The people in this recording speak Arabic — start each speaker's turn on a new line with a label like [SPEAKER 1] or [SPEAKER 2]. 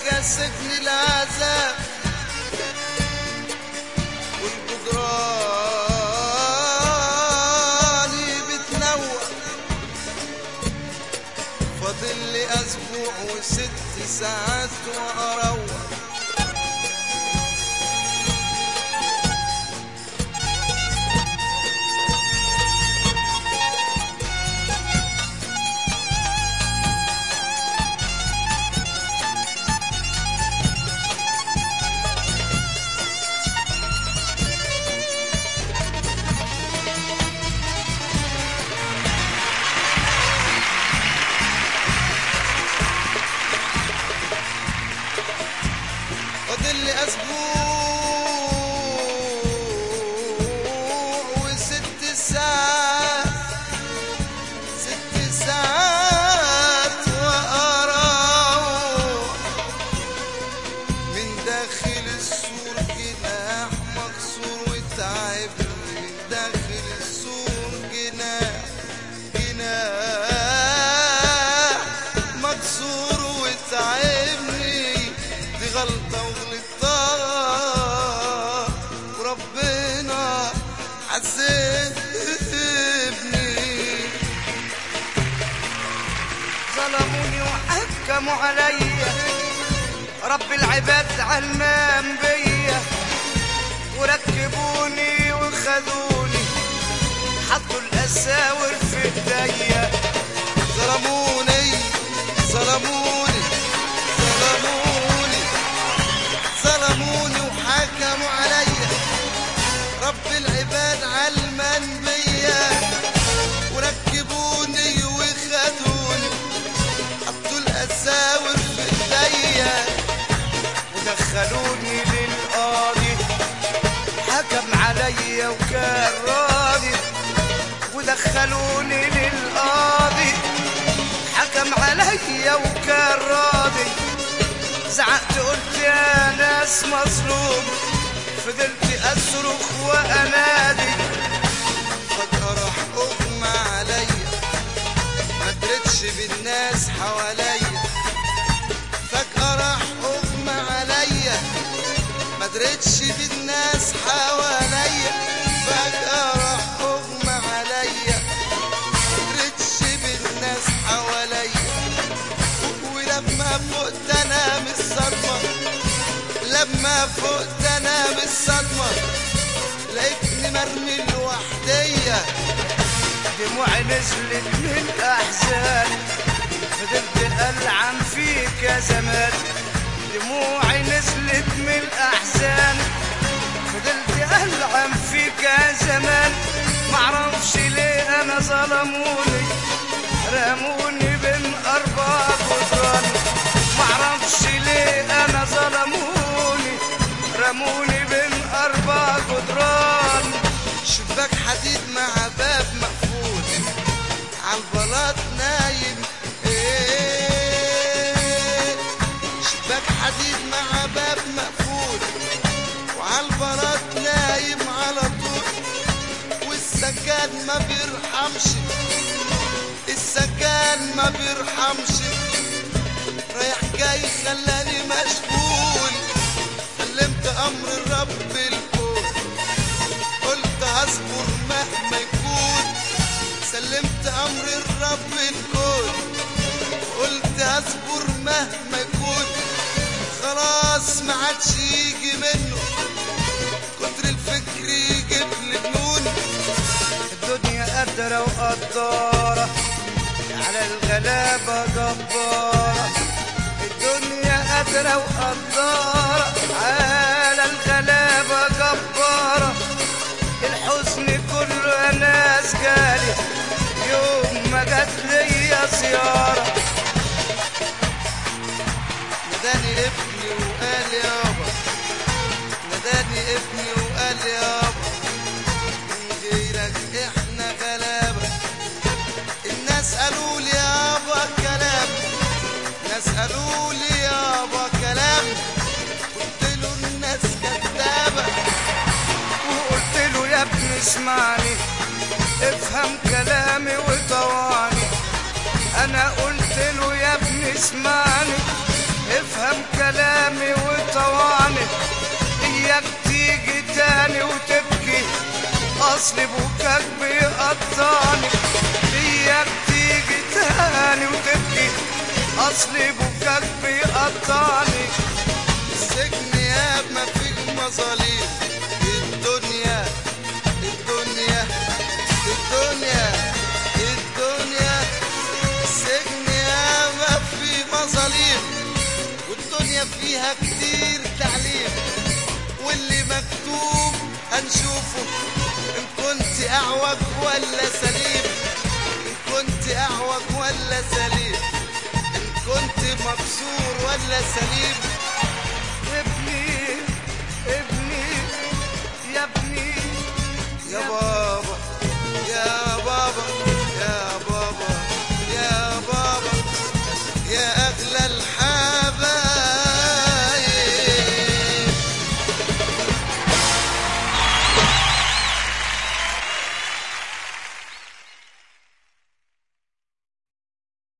[SPEAKER 1] يا سجن العذاب والجدراني بتنور، فاضل لي اسبوع و6 ساعات واروح. فاضل لي اسبوع و6 ساعات، 6 ساعات واروح. من داخل السور جناح مكسور وتعبني، من داخل السور جناح مكسور وتعبني. دي غلطة وغلطات وربنا عذبني.
[SPEAKER 2] ظلموني وحكموا عليا، رب العباد علمان بيا، وركبوني وخذوني حطوا الاساور في ايديا.
[SPEAKER 1] ظلموني ظلموني ظلموني ظلموني وحكموا عليا، رب العباد علمان بيا، وركبوني وخدوني حطوا الاساور في ايديا.
[SPEAKER 2] ودخلوني للقاضي حكم عليا وكان راضي، ودخلوني للقاضي حكم عليا وكان راضي. زعقت قلت يا ناس مظلوم، فضلت اصرخ وانادي.
[SPEAKER 1] فجأة راح اغمى عليا، ما درتش بالناس حواليا. فجأة راح اغمى عليا، ما درتش بالناس حواليا. فجأة راح اغمى عليا، ما درتش بالناس حواليا. ولما فقت انا من الصدمة، لما فقت انا من الصدمة، لقيتني مرمي لوحديا.
[SPEAKER 2] دموعي نزلت من الاحزان، فضلت ألعن فيك يا زمان. دموعي نزلت من الاحزان، فضلت ألعن فيك يا زمان. معرفش ليه انا ظلموني، رموني بين 4 جدران. معرفش ليه انا ظلموني، رموني بين 4 جدران.
[SPEAKER 1] شباك حديد مع باب مقفول، عالبلاط نايم شباك حديد مع باب مقفول، وعالبلاط نايم على طول. والسكان ما بيرحمش، السكان ما بيرحمش. رايح جاي خلاني مشغول، سلمت امر الرب الكون، قلت هصبر مهما يكون. سلمت امر الرب الكون، قلت هصبر مهما يكون. خلاص ما عادش يجي منه، كتر الفكر يجيب لي جنون.
[SPEAKER 2] الدنيا قادرة وقدارة على الغلابة جبارة. الدنيا قادرة وقدارة على الغلابة جبارة. الحزن كله يا ناس جالي يوم ما جات ليا زيارة.
[SPEAKER 1] ناداني ابني وقال يابا، ناداني ابني وقال يابا، من غيرك احنا غلابة. الناس قالوا لي يابا كلام، الناس قالوا لي يابا كلام. قلت له الناس كدابة،
[SPEAKER 2] وقلت له يا ابني اسمعني، افهم كلامي وطوعني. انا قلت له يا ابني اسمعني، افهم كلامي اياك تيجي تاني وتبكي اصل بكاك بيقطعني. اياك تيجي تاني وتبكي اصل بكاك بيقطعني.
[SPEAKER 1] السجن يا ما فيه مظاليم، الدنيا الدنيا الدنيا الدنيا. السجن يا ما فيه مظاليم، والدنيا فيها كتير تعليم، واللي مكتوب هنشوفه ان كنت اعوج ولا سليم. ان كنت اعوج ولا سليم، ان كنت مكسور ولا سليم.